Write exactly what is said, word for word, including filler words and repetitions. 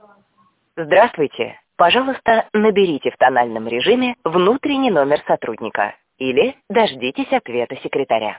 Здравствуйте. Пожалуйста, наберите в тональном режиме внутренний номер сотрудника или дождитесь ответа секретаря.